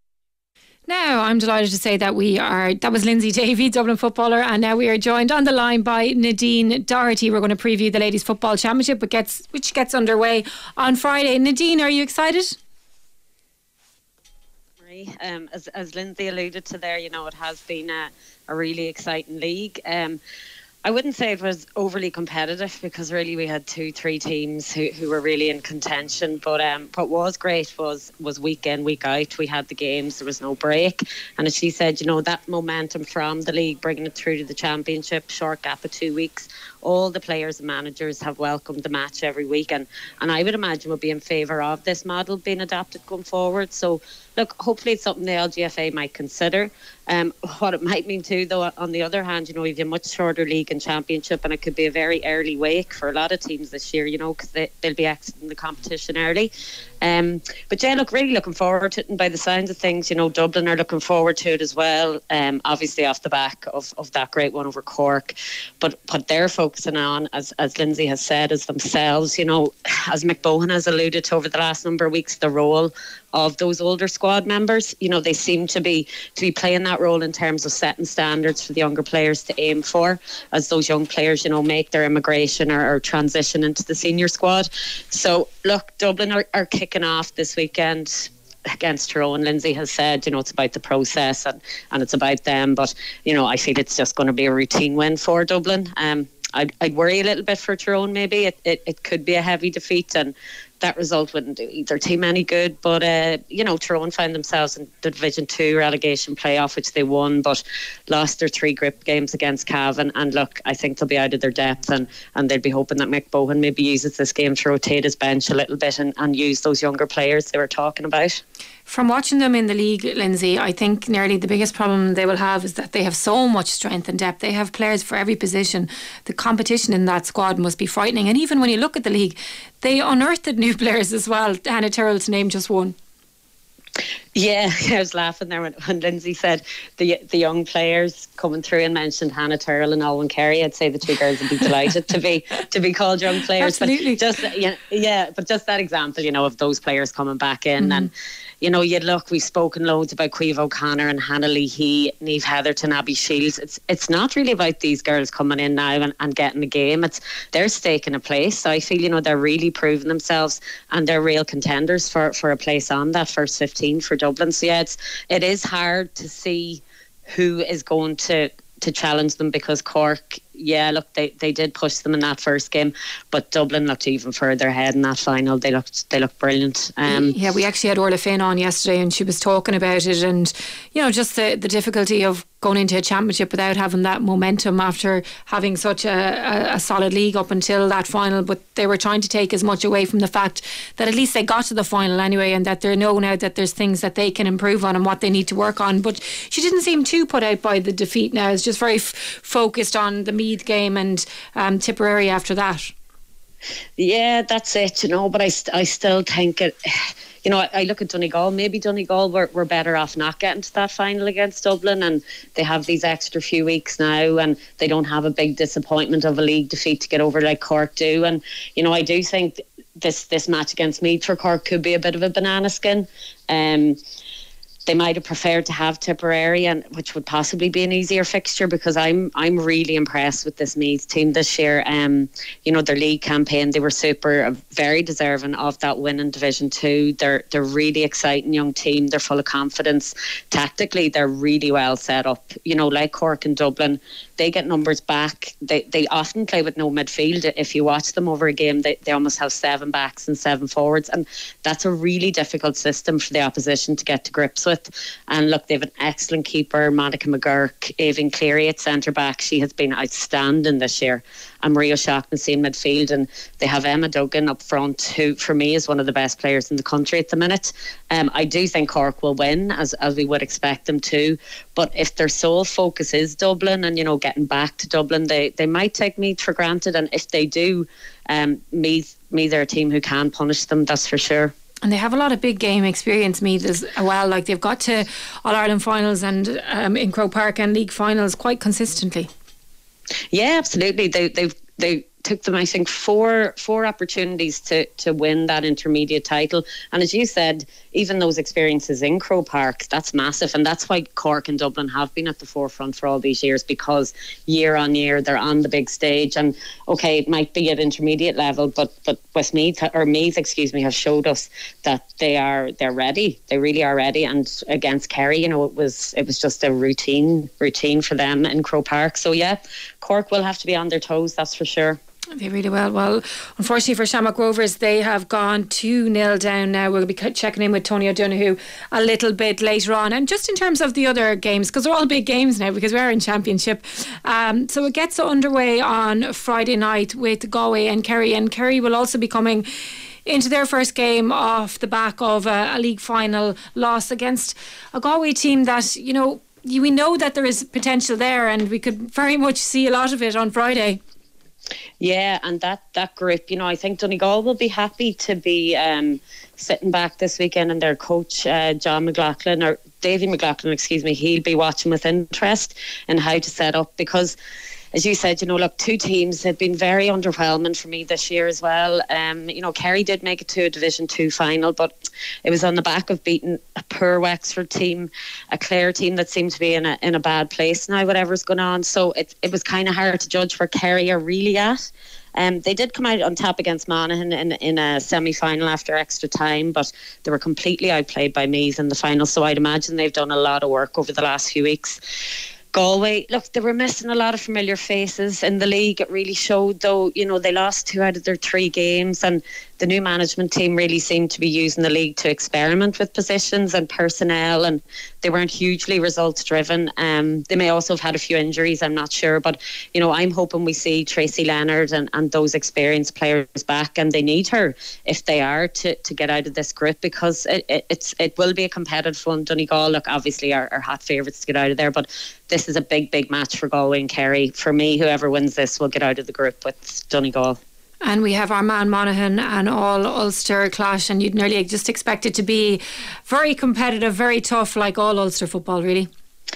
Now, I'm delighted to say that we are, that was Lindsay Davey, Dublin footballer, and now we are joined on the line by Nadine Doherty. We're going to preview the Ladies Football Championship, which gets, which gets underway on Friday. Nadine, are you excited? Um, as, as Lindsay alluded to there, you know, it has been a, a really exciting league. Um, I wouldn't say it was overly competitive because really we had two, three teams who, who were really in contention. But um, what was great was was week in, week out. We had the games, there was no break. And as she said, you know, that momentum from the league, bringing it through to the championship, short gap of two weeks, all the players and managers have welcomed the match every week. And, and I would imagine would be in favour of this model being adapted going forward. So, look, hopefully it's something the L G F A might consider. Um, what it might mean too, though, on the other hand, you know, we've a much shorter league and championship, and it could be a very early wake for a lot of teams this year, you know, because they, they'll be exiting the competition early. Um, but yeah, look, really looking forward to it, and by the signs of things, you know, Dublin are looking forward to it as well, um, obviously off the back of, of that great one over Cork. But what they're focusing on, as, as Lindsay has said, is themselves, you know, as Mick Bohan has alluded to over the last number of weeks, the role of those older squad members. You know, they seem to be to be playing that role in terms of setting standards for the younger players to aim for as those young players, you know, make their immigration or, or transition into the senior squad. So look, Dublin are, are kicking off this weekend against Tyrone. Lindsay has said, you know, it's about the process and, and it's about them, but you know, I feel it's just going to be a routine win for Dublin. um I'd, I'd worry a little bit for Tyrone. Maybe it, it, it could be a heavy defeat, and that result wouldn't do either team any good. But uh, you know, Tyrone found themselves in the Division Two relegation playoff, which they won, but lost their three grip games against Cavan. And look, I think they'll be out of their depth, and, and they'll be hoping that Mick Bohan maybe uses this game to rotate his bench a little bit and, and use those younger players they were talking about. From watching them in the league, Lindsay, I think nearly the biggest problem they will have is that they have so much strength and depth. They have players for every position. The competition in that squad must be frightening. And even when you look at the league, they unearthed new players as well. Hannah Tyrrell, to name just one. Yeah, I was laughing there when, when Lindsay said the the young players coming through and mentioned Hannah Tyrrell and Owen Carey. I'd say the two girls would be delighted to be to be called young players. Absolutely. But just yeah, yeah, but just that example, you know, of those players coming back in, mm. and you know, you'd look, we've spoken loads about Caoimhe O'Connor and Hannah Leahy, Niamh Heatherton, Abby Shields. It's it's not really about these girls coming in now and, and getting a game. It's they're staking a place. So I feel, you know, they're really proving themselves and they're real contenders for, for a place on that first fifteen for Dublin. So yeah, it's it is hard to see who is going to to challenge them, because Cork, yeah, look, they, they did push them in that first game, but Dublin looked even further ahead in that final. They looked they looked brilliant. Um, yeah, we actually had Orla Finn on yesterday, and she was talking about it, and you know, just the, the difficulty of going into a championship without having that momentum after having such a, a, a solid league up until that final. But they were trying to take as much away from the fact that at least they got to the final anyway, and that they know now that there's things that they can improve on and what they need to work on. But she didn't seem too put out by the defeat now. It's just very f- focused on the Meath game and um, Tipperary after that. Yeah, that's it, you know, but I, st- I still think it, you know, I, I look at Donegal, maybe Donegal were, were better off not getting to that final against Dublin, and they have these extra few weeks now and they don't have a big disappointment of a league defeat to get over like Cork do. And, you know, I do think this, this match against Meath for Cork could be a bit of a banana skin. Um, They might have preferred to have Tipperary, and which would possibly be an easier fixture, because I'm I'm really impressed with this Meath team this year. Um, you know, their league campaign, they were super, uh, very deserving of that win in Division Two. They're they're really exciting young team. They're full of confidence. Tactically, they're really well set up. You know, like Cork and Dublin, they get numbers back. They they often play with no midfield. If you watch them over a game, they, they almost have seven backs and seven forwards, and that's a really difficult system for the opposition to get to grips with. And look, they have an excellent keeper, Monica McGurk, Aoibhinn Cleary at centre back. She has been outstanding this year. And Maria O'Shaughnessy in midfield, and they have Emma Duggan up front, who for me is one of the best players in the country at the minute. Um, I do think Cork will win, as as we would expect them to. But if their sole focus is Dublin and, you know, getting back to Dublin, they, they might take Meath for granted. And if they do, um, Meath, Meath are a team who can punish them, that's for sure. And they have a lot of big game experience, Meath, as well. Like, they've got to All-Ireland finals and um, in Croke Park and league finals quite consistently. Yeah, absolutely. They they they took them, I think, four four opportunities to to win that intermediate title. And as you said, even those experiences in Croke Park, that's massive. And that's why Cork and Dublin have been at the forefront for all these years, because year on year they're on the big stage. And okay, it might be at intermediate level, but but Westmeath or Meath, excuse me, have showed us that they are they're ready. They really are ready. And against Kerry, you know, it was it was just a routine routine for them in Croke Park. So yeah, Cork will have to be on their toes, that's for sure. They really well. Well, unfortunately for Shamrock Rovers, they have gone two nil down now. We'll be checking in with Tony O'Donoghue a little bit later on. And just in terms of the other games, because they're all big games now, because we're in Championship. Um, so it gets underway on Friday night with Galway and Kerry. And Kerry will also be coming into their first game off the back of a, a league final loss against a Galway team that, you know, we know that there is potential there, and we could very much see a lot of it on Friday. Yeah, and that, that group, you know, I think Donegal will be happy to be um, sitting back this weekend, and their coach, uh, John McLaughlin, or Davy McLaughlin, excuse me, he'll be watching with interest in how to set up, because as you said, you know, look, two teams have been very underwhelming for me this year as well. Um, you know, Kerry did make it to a Division Two final, but it was on the back of beating a poor Wexford team, a Clare team that seemed to be in a in a bad place now, whatever's going on. So it it was kind of hard to judge where Kerry are really at. Um, they did come out on top against Monaghan in, in a semi-final after extra time, but they were completely outplayed by Meath in the final. So I'd imagine they've done a lot of work over the last few weeks. Galway, look, they were missing a lot of familiar faces in the league. It really showed, though. You know, they lost two out of their three games, and the new management team really seemed to be using the league to experiment with positions and personnel, and they weren't hugely results driven. Um, they may also have had a few injuries, I'm not sure, but you know, I'm hoping we see Tracy Leonard and, and those experienced players back, and they need her if they are to, to get out of this group, because it, it, it's it will be a competitive one. Donegal, look, obviously are, are hot favourites to get out of there, but this is a big, big match for Galway and Kerry. For me, whoever wins this will get out of the group with Donegal. And we have Armagh Monaghan and all Ulster clash, and you'd nearly just expect it to be very competitive, very tough, like all Ulster football, really.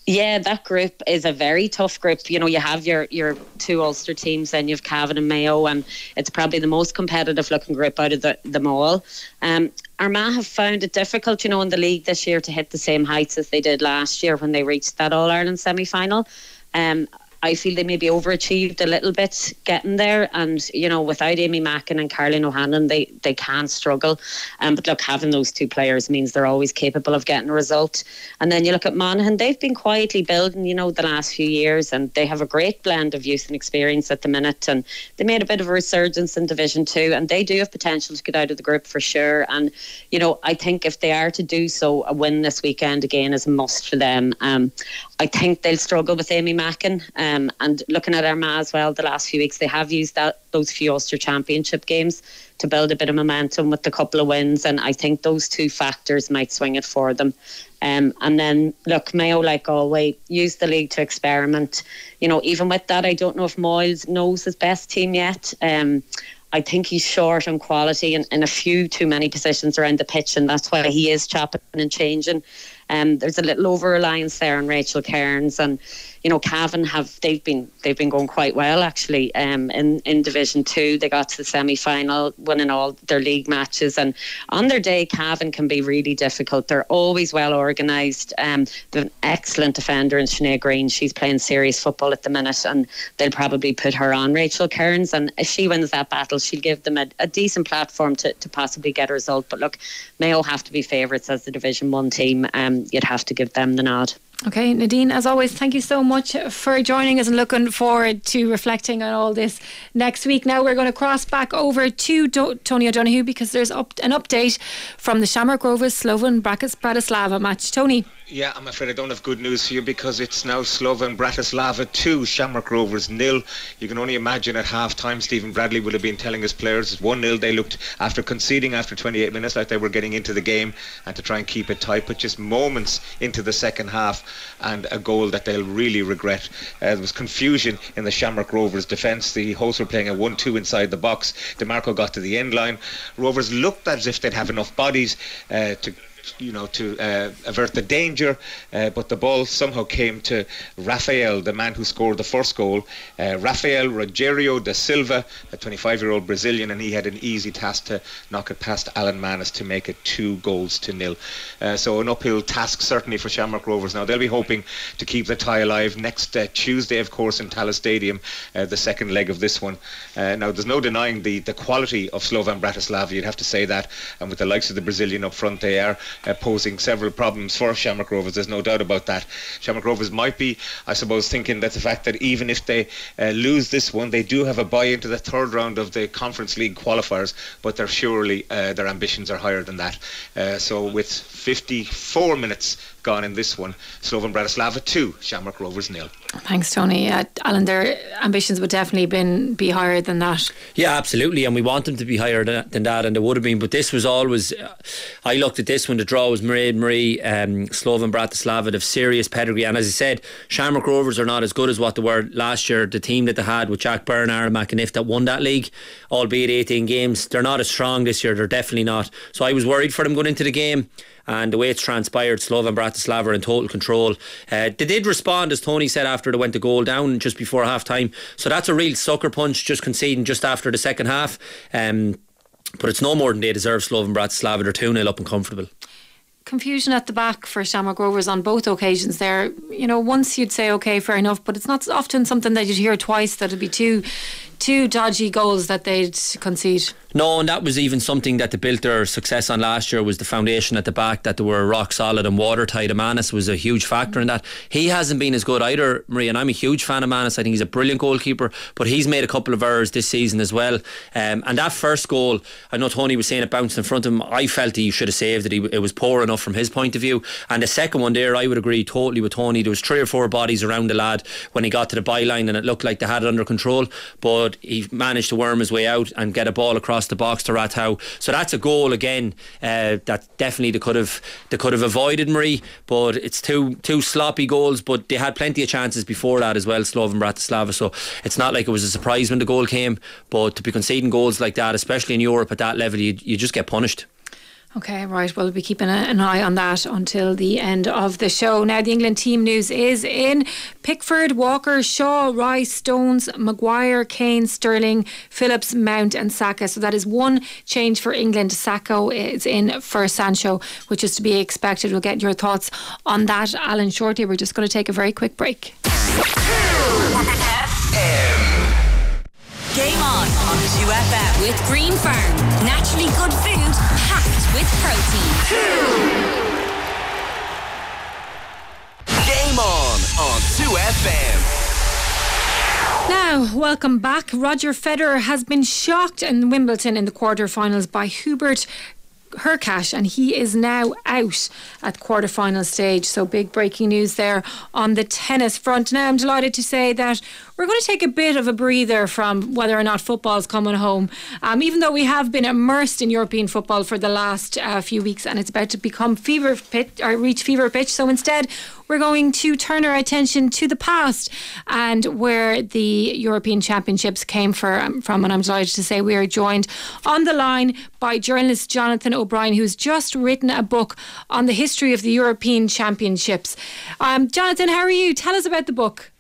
Yeah, that group is a very tough group. You know, you have your, your two Ulster teams, then you have Cavan and Mayo, and it's probably the most competitive looking group out of the, them all. Um, Armagh have found it difficult, you know, in the league this year to hit the same heights as they did last year when they reached that All-Ireland semi-final. Um, I feel they maybe overachieved a little bit getting there, and you know, without Amy Mackin and Caroline O'Hanlon, they they can struggle. Um, but look, having those two players means they're always capable of getting a result. And then you look at Monaghan; they've been quietly building, you know, the last few years, and they have a great blend of youth and experience at the minute. And they made a bit of a resurgence in Division Two, and they do have potential to get out of the group for sure. And you know, I think if they are to do so, a win this weekend again is a must for them. Um, I think they'll struggle with Amy Mackin. Um, and looking at Armagh as well, the last few weeks they have used that those few Ulster Championship games to build a bit of momentum with a couple of wins, and I think those two factors might swing it for them. Um, and then look, Mayo, like Galway, use the league to experiment. You know, even with that, I don't know if Moyles knows his best team yet. Um, I think he's short on quality in, in a few too many positions around the pitch, and that's why he is chopping and changing. Um, there's a little over reliance there on Rachel Cairns, and you know, Cavan have they've been they've been going quite well actually. Um, in in Division Two, they got to the semi final, winning all their league matches, and on their day, Cavan can be really difficult. They're always well organised. Um, they've an excellent defender in Sinead Green. She's playing serious football at the minute, and they'll probably put her on Rachel Cairns. And if she wins that battle, she'll give them a, a decent platform to, to possibly get a result. But look, Mayo have to be favourites as the Division One team. Um, you'd have to give them the nod. Okay, Nadine, as always, thank you so much for joining us and looking forward to reflecting on all this next week. Now we're going to cross back over to Do- Tony O'Donoghue because there's up- an update from the Shamrock Rovers Slovan Bratislava match. Tony. Yeah, I'm afraid I don't have good news for you because it's now Slovan Bratislava two, Shamrock Rovers nil. You can only imagine at half time Stephen Bradley would have been telling his players it's one nil. They looked, after conceding after twenty-eight minutes, like they were getting into the game and to try and keep it tight, but just moments into the second half and a goal that they'll really regret. Uh, there was confusion in the Shamrock Rovers defence. The hosts were playing a one two inside the box. DeMarco got to the end line. Rovers looked as if they'd have enough bodies uh, to you know, to uh, avert the danger, uh, but the ball somehow came to Rafael, the man who scored the first goal. uh, Rafael Rogério da Silva, a twenty-five year old Brazilian, and he had an easy task to knock it past Alan Manis to make it two goals to nil. Uh, so an uphill task certainly for Shamrock Rovers. Now they'll be hoping to keep the tie alive next uh, Tuesday, of course, in Tallaght Stadium, uh, the second leg of this one. Uh, now there's no denying the, the quality of Slovan Bratislava, you'd have to say that, and with the likes of the Brazilian up front, they are Uh, posing several problems for Shamrock Rovers. There's no doubt about that. Shamrock Rovers might be, I suppose, thinking that the fact that even if they uh, lose this one, they do have a bye into the third round of the Conference League qualifiers, but they're surely uh, their ambitions are higher than that. Uh, so with fifty-four minutes gone in this one, Slovan Bratislava two, Shamrock Rovers nil. Thanks, Tony. Uh, Alan, their ambitions would definitely been be higher than that. Yeah, absolutely, and we want them to be higher than, than that, and they would have been. But this was always, uh, I looked at this when the draw was Mairead Marie, um, Slovan Bratislava, of serious pedigree, and as I said, Shamrock Rovers are not as good as what they were last year. The team that they had with Jack Byrne, Aaron McAniff, that won that league, albeit eighteen games, they're not as strong this year. They're definitely not. So I was worried for them going into the game. And the way it's transpired, Slovan Bratislava are in total control. Uh, they did respond, as Tony said, after they went the goal down just before half time. So that's a real sucker punch, just conceding just after the second half. Um, but it's no more than they deserve, Slovan Bratislava. They're two nil up and comfortable. Confusion at the back for Shamrock Rovers on both occasions there. You know, once you'd say, okay, fair enough, but it's not often something that you'd hear twice that it'd be two two dodgy goals that they'd concede. No, and that was even something that they built their success on last year, was the foundation at the back, that they were rock solid and watertight. Manis was a huge factor in that. He hasn't been as good either, Marie, and I'm a huge fan of Manis. I think he's a brilliant goalkeeper, but he's made a couple of errors this season as well. Um, and that first goal, I know Tony was saying it bounced in front of him. I felt he should have saved it. He, it was poor enough from his point of view. And the second one there, I would agree totally with Tony. There was three or four bodies around the lad when he got to the byline, and it looked like they had it under control, but he managed to worm his way out and get a ball across the box to Rathow. So that's a goal again uh, that definitely they could have they could have avoided, Marie, but it's two two sloppy goals, but they had plenty of chances before that as well, Slovan Bratislava, so it's not like it was a surprise when the goal came, but to be conceding goals like that, especially in Europe at that level, you, you just get punished. Okay, right. We'll be keeping an eye on that until the end of the show. Now, the England team news is in. Pickford, Walker, Shaw, Rice, Stones, Maguire, Kane, Sterling, Phillips, Mount and Saka. So that is one change for England. Sacco is in for Sancho, which is to be expected. We'll get your thoughts on that, Alan, shortly. We're just going to take a very quick break. Game on on two F M with Green Farm. Naturally good food packed with protein. Game on on two F M. Now, welcome back. Roger Federer has been shocked in Wimbledon in the quarterfinals by Hubert Hurkacz, and he is now out at quarterfinal stage. So big breaking news there on the tennis front. Now I'm delighted to say that we're going to take a bit of a breather from whether or not football's coming home, um, even though we have been immersed in European football for the last uh, few weeks, and it's about to become fever pitch or reach fever pitch. So instead we're going to turn our attention to the past and where the European Championships came for, um, from. And I'm delighted to say we are joined on the line by journalist Jonathan O'Brien, who's just written a book on the history of the European Championships. Um, Jonathan, how are you? Tell us about the book.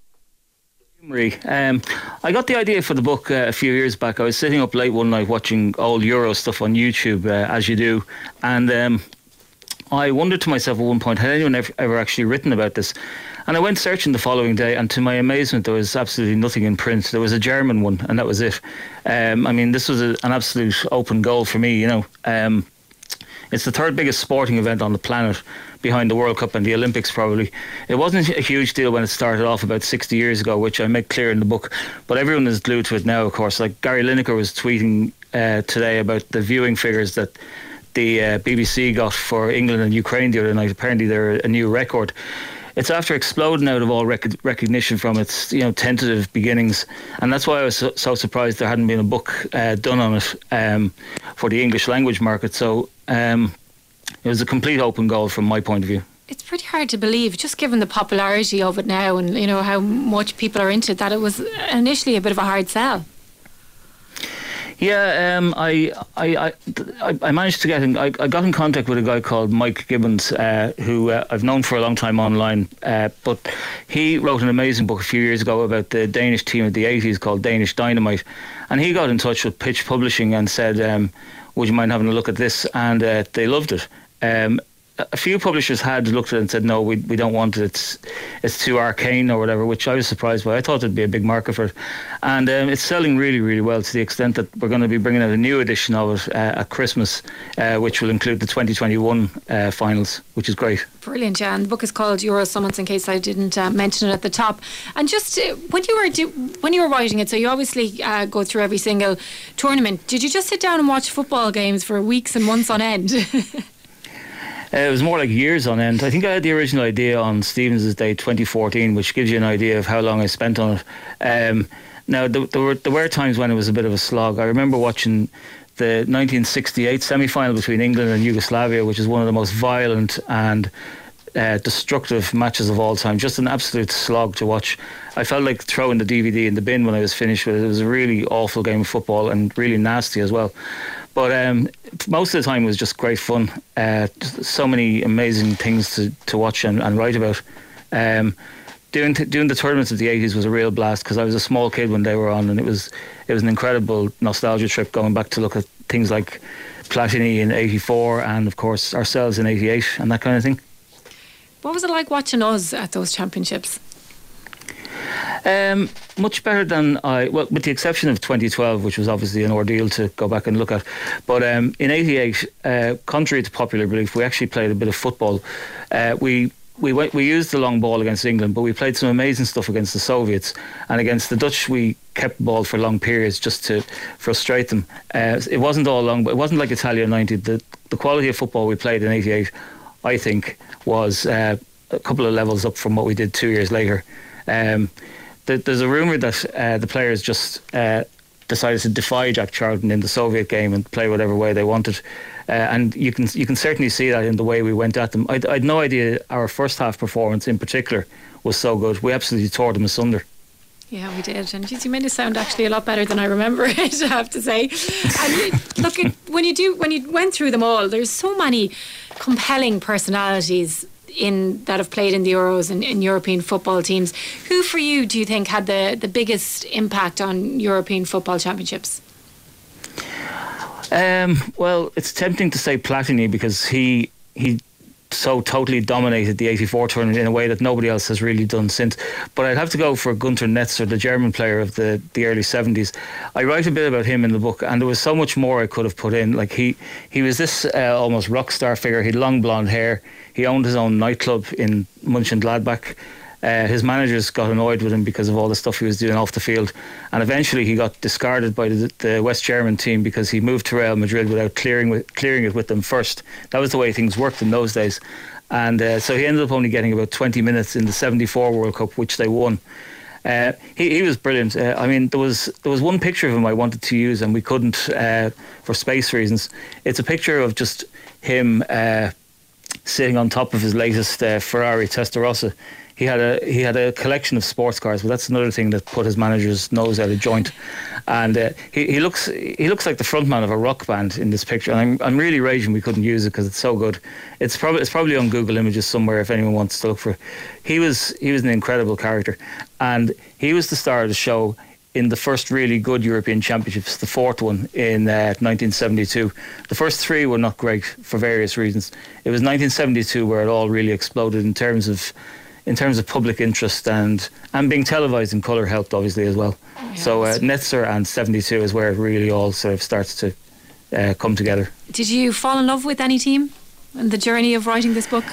Um, I got the idea for the book uh, a few years back. I was sitting up late one night watching old Euro stuff on YouTube, uh, as you do, and um, I wondered to myself at one point, had anyone ever, ever actually written about this? And I went searching the following day, and to my amazement, there was absolutely nothing in print. There was a German one, and that was it. Um, I mean, this was a, an absolute open goal for me, you know. Um, it's the third biggest sporting event on the planet, behind the World Cup and the Olympics probably. It wasn't a huge deal when it started off about sixty years ago, which I make clear in the book, but everyone is glued to it now, of course. Like Gary Lineker was tweeting uh, today about the viewing figures that the uh, B B C got for England and Ukraine the other night. Apparently they're a new record. It's after exploding out of all rec- recognition from its, you know, tentative beginnings, and that's why I was so, so surprised there hadn't been a book uh, done on it um, for the English language market. So um, it was a complete open goal from my point of view. It's pretty hard to believe, just given the popularity of it now and, you know, how much people are into it, that it was initially a bit of a hard sell. Yeah, um, I, I, I, I managed to get in. I, I got in contact with a guy called Mike Gibbons, uh, who uh, I've known for a long time online. Uh, but he wrote an amazing book a few years ago about the Danish team of the eighties called Danish Dynamite, and he got in touch with Pitch Publishing and said, um, "Would you mind having a look at this?" And uh, they loved it. Um, a few publishers had looked at it and said, no, we we don't want it, it's it's too arcane or whatever, which I was surprised by. I thought there'd be a big market for it, and um, it's selling really really well, to the extent that we're going to be bringing out a new edition of it uh, at Christmas, uh, which will include the twenty twenty-one uh, finals, which is great. Brilliant, yeah. And the book is called Euro Summits, in case I didn't uh, mention it at the top. And just uh, when you were do, when you were writing it, so you obviously uh, go through every single tournament. Did you just sit down and watch football games for weeks and months on end? Uh, it was more like years on end. I think I had the original idea on Stevens' Day twenty fourteen, which gives you an idea of how long I spent on it. Um, now, there, there, were, there were times when it was a bit of a slog. I remember watching the nineteen sixty-eight semi-final between England and Yugoslavia, which is one of the most violent and uh, destructive matches of all time. Just an absolute slog to watch. I felt like throwing the D V D in the bin when I was finished with it. It was a really awful game of football and really nasty as well. But um, most of the time it was just great fun. Uh, so many amazing things to, to watch and, and write about. Um, doing t- doing the tournaments of the eighties was a real blast, because I was a small kid when they were on, and it was it was an incredible nostalgia trip, going back to look at things like Platini in eighty-four and of course ourselves in eighty-eight and that kind of thing. What was it like watching us at those championships? Um, much better than I, well, with the exception of twenty twelve, which was obviously an ordeal to go back and look at. But um, in eighty-eight, uh, contrary to popular belief, we actually played a bit of football. Uh, we we went, we used the long ball against England, but we played some amazing stuff against the Soviets, and against the Dutch we kept the ball for long periods just to frustrate them. Uh, it wasn't all long, but it wasn't like Italia ninety. The the quality of football we played in eighty-eight, I think, was uh, a couple of levels up from what we did two years later. Um, There's a rumour that uh, the players just uh, decided to defy Jack Charlton in the Soviet game and play whatever way they wanted, uh, and you can you can certainly see that in the way we went at them. I'd, I'd no idea our first half performance in particular was so good. We absolutely tore them asunder. Yeah, we did. And geez, you made it sound actually a lot better than I remember it, I have to say. And look, when you do, when you went through them all, there's so many compelling personalities in that have played in the Euros and in European football teams. Who, for you, do you think had the, the biggest impact on European football championships? Um, well, it's tempting to say Platini because he he so totally dominated the eighty-four tournament in a way that nobody else has really done since. But I'd have to go for Gunther Netzer, the German player of the, the early seventies. I write a bit about him in the book, and there was so much more I could have put in. Like he, he was this uh, almost rock star figure. He had long blonde hair. He owned his own nightclub in Mönchengladbach. Uh, his managers got annoyed with him because of all the stuff he was doing off the field, and eventually he got discarded by the, the West German team because he moved to Real Madrid without clearing with, clearing it with them first. That was the way things worked in those days, and uh, so he ended up only getting about twenty minutes in the seventy-four World Cup, which they won. Uh, he, he was brilliant. Uh, I mean, there was there was one picture of him I wanted to use, and we couldn't uh, for space reasons. It's a picture of just him uh, sitting on top of his latest uh, Ferrari Testarossa. He had a he had a collection of sports cars, but that's another thing that put his manager's nose out of joint. And uh, he he looks he looks like the frontman of a rock band in this picture. And I'm I'm really raging we couldn't use it because it's so good. It's probably it's probably on Google Images somewhere if anyone wants to look for it. He was he was an incredible character, and he was the star of the show in the first really good European Championships, the fourth one in uh, nineteen seventy-two. The first three were not great for various reasons. It was nineteen seventy-two where it all really exploded in terms of. in terms of public interest, and and being televised in colour helped obviously as well. Yeah, so uh, Netzer and seventy-two is where it really all sort of starts to uh, come together. Did you fall in love with any team in the journey of writing this book?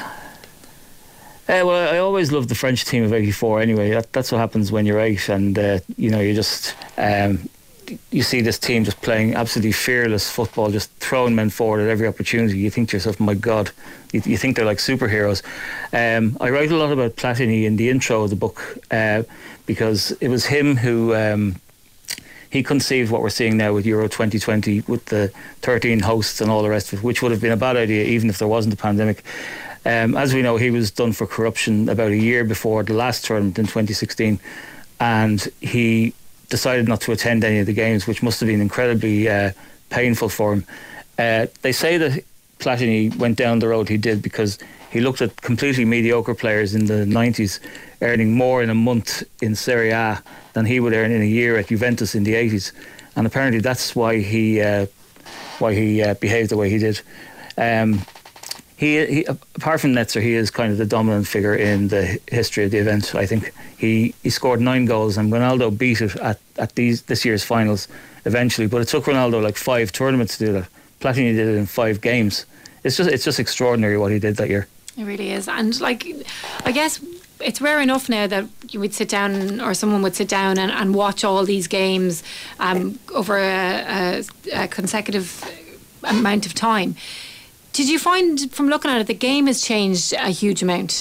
Uh, well, I always loved the French team of eighty-four anyway. That, that's what happens when you're eight, and uh, you know, you just um, you see this team just playing absolutely fearless football, just throwing men forward at every opportunity. You think to yourself, my God, you, you think they're like superheroes. Um, I write a lot about Platini in the intro of the book uh, because it was him who um, he conceived what we're seeing now with Euro twenty twenty, with the thirteen hosts and all the rest of it, which would have been a bad idea even if there wasn't a pandemic. Um, as we know, he was done for corruption about a year before the last tournament in twenty sixteen, and he decided not to attend any of the games, which must have been incredibly uh, painful for him. Uh, they say that Platini went down the road he did because he looked at completely mediocre players in the nineties earning more in a month in Serie A than he would earn in a year at Juventus in the eighties, and apparently that's why he uh, why he uh, behaved the way he did. Um, He, he, apart from Netzer, he is kind of the dominant figure in the history of the event. I think he, he scored nine goals, and Ronaldo beat it at, at these this year's finals eventually. But it took Ronaldo like five tournaments to do that. Platini did it in five games. It's just it's just extraordinary what he did that year. It really is, and like I guess it's rare enough now that you would sit down, or someone would sit down and, and watch all these games um, over a, a, a consecutive amount of time. Did you find, from looking at it, the game has changed a huge amount?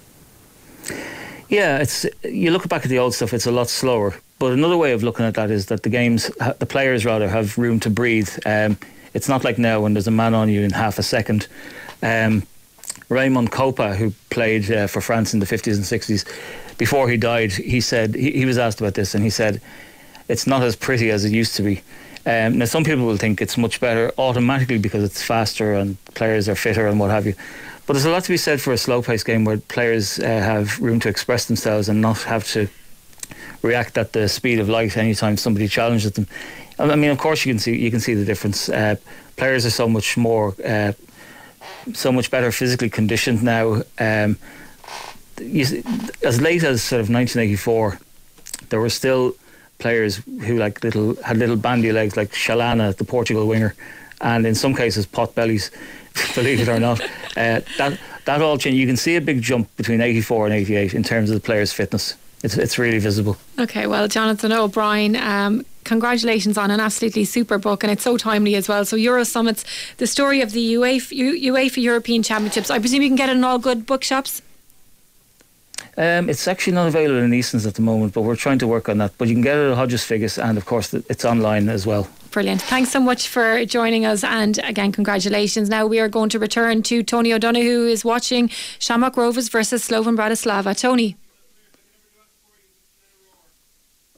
Yeah, it's you look back at the old stuff, it's a lot slower. But another way of looking at that is that the games, the players rather, have room to breathe. Um, it's not like now when there's a man on you in half a second. Um, Raymond Kopa, who played uh, for France in the fifties and sixties, before he died, he said he, he was asked about this, and he said, "It's not as pretty as it used to be." Um, now, some people will think it's much better automatically because it's faster and players are fitter and what have you. But there's a lot to be said for a slow-paced game where players uh, have room to express themselves and not have to react at the speed of light anytime somebody challenges them. I mean, of course, you can see you can see the difference. Uh, players are so much more, uh, so much better physically conditioned now. Um, you, as late as sort of nineteen eighty-four, there were still players who like little had little bandy legs, like Chalana, the Portugal winger, and in some cases pot bellies, believe it or not. Uh, that that all changed. You can see a big jump between eighty-four and eighty-eight in terms of the players' fitness. It's it's really visible. Okay, well, Jonathan O'Brien, um, congratulations on an absolutely super book, and it's so timely as well. So Euro Summits, the story of the UEFA, UEFA European Championships. I presume you can get it in all good bookshops? Um, it's actually not available in Easton's at the moment, but we're trying to work on that. But you can get it at Hodges Figgis, and of course it's online as well. Brilliant. Thanks so much for joining us, and again, congratulations. Now we are going to return to Tony O'Donoghue, who is watching Shamrock Rovers versus Slovan Bratislava. Tony.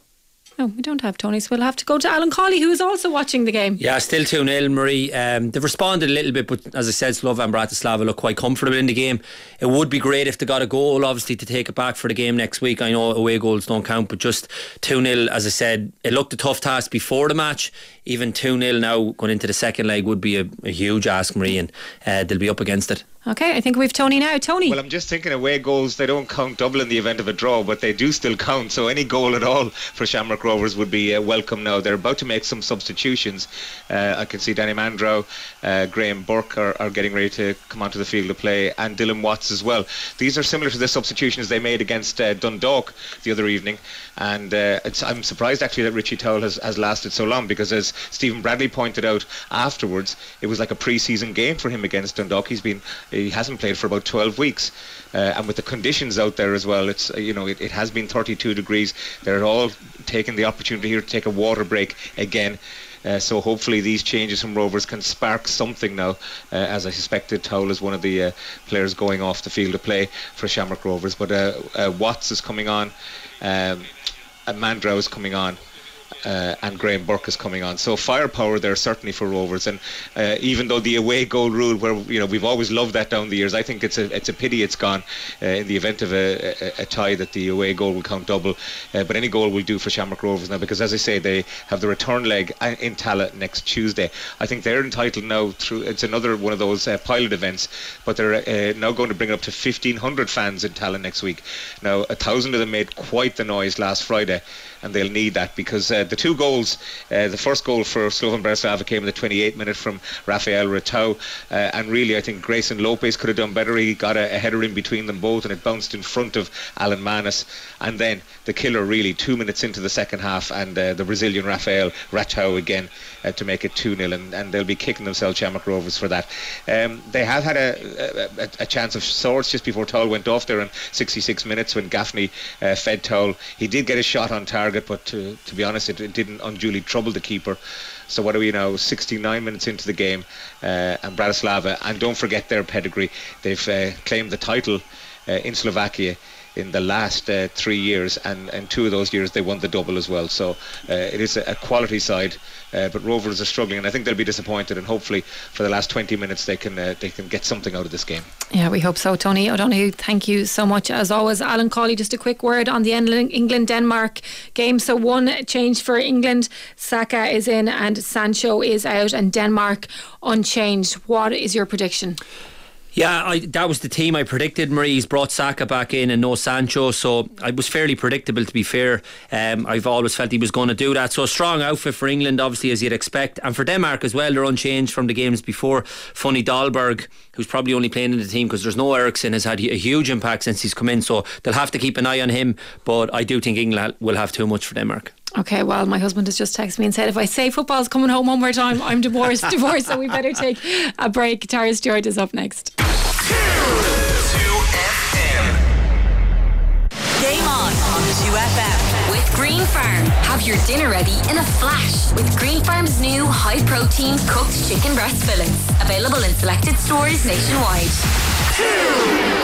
No, we don't have Tony, so we'll have to go to Alan Cawley, who is also watching the game. Yeah, still two nil, Marie. Um, they've responded a little bit, but as I said, Slovan Bratislava look quite comfortable in the game. It would be great if they got a goal, obviously, to take it back for the game next week. I know away goals don't count, but just two nil, as I said, it looked a tough task before the match. Even two nil now going into the second leg would be a, a huge ask, Marie, and uh, they'll be up against it. Okay, I think we've Tony now. Tony. Well, I'm just thinking away goals, they don't count double in the event of a draw, but they do still count. So any goal at all for Shamrock Rovers would be uh, welcome now. They're about to make some substitutions. Uh, I can see Danny Mandrow, uh, Graham Burke are, are getting ready to come onto the field to play, and Dylan Watts as well. These are similar to the substitutions they made against uh, Dundalk the other evening. And uh, it's, I'm surprised actually that Richie Towell has, has lasted so long, because as Stephen Bradley pointed out afterwards, it was like a pre-season game for him against Dundalk. He's been he hasn't played for about twelve weeks, uh, and with the conditions out there as well, it's uh, you know it, it has been thirty-two degrees. They're all taking the opportunity here to take a water break again. Uh, so hopefully these changes from Rovers can spark something now, uh, as I suspected Towell is one of the uh, players going off the field to play for Shamrock Rovers. But uh, uh, Watts is coming on, um, and Mandrow is coming on. Uh, and Graham Burke is coming on, so firepower there certainly for Rovers. And uh, even though the away goal rule, where you know we've always loved that down the years, I think it's a it's a pity it's gone uh, in the event of a, a, a tie, that the away goal will count double. Uh, but any goal will do for Shamrock Rovers now, because as I say, they have the return leg in Tallaght next Tuesday. I think they're entitled now through, it's another one of those uh, pilot events, but they're uh, now going to bring up to fifteen hundred fans in Tallaght next week. Now a thousand of them made quite the noise last Friday, and they'll need that, because uh, the two goals, uh, the first goal for Slovan Bratislava came in the twenty-eighth minute from Rafael Ratau, uh, and really I think Grayson Lopez could have done better. He got a, a header in between them both, and it bounced in front of Alan Manis. And then the killer really two minutes into the second half, and uh, the Brazilian Rafael Ratau again uh, to make it two nil, and, and they'll be kicking themselves, Shamrock Rovers, for that. Um, they have had a, a, a chance of sorts just before Towell went off there in sixty-six minutes when Gaffney uh, fed Towell. He did get a shot on target, but to, to be honest, it, it didn't unduly trouble the keeper. So what are we now, sixty-nine minutes into the game, uh, and Bratislava, and don't forget their pedigree, they've uh, claimed the title uh, in Slovakia in the last uh, three years, and, and two of those years they won the double as well. So uh, it is a, a quality side, uh, but Rovers are struggling, and I think they'll be disappointed, and hopefully for the last twenty minutes they can uh, they can get something out of this game. Yeah, we hope so. Tony O'Donoghue, thank you so much as always. Alan Cawley, just a quick word on the England-Denmark game. So one change for England, Saka is in and Sancho is out, and Denmark unchanged. What is your prediction? Yeah, I, that was the team I predicted. Marie's brought Saka back in and no Sancho, so it was fairly predictable, to be fair. Um, I've always felt he was going to do that. So a strong outfit for England, obviously, as you'd expect. And for Denmark as well, they're unchanged from the games before. Funny Dahlberg, who's probably only playing in the team because there's no Eriksson, has had a huge impact since he's come in, so they'll have to keep an eye on him. But I do think England will have too much for Denmark. Okay, well, my husband has just texted me and said if I say football's coming home one more time, I'm divorced, divorced, so we better take a break. Tara Stewart is up next. two F M. Game on on two F M. With Green Farm. Have your dinner ready in a flash with Green Farm's new high-protein cooked chicken breast fillets. Available in selected stores nationwide. two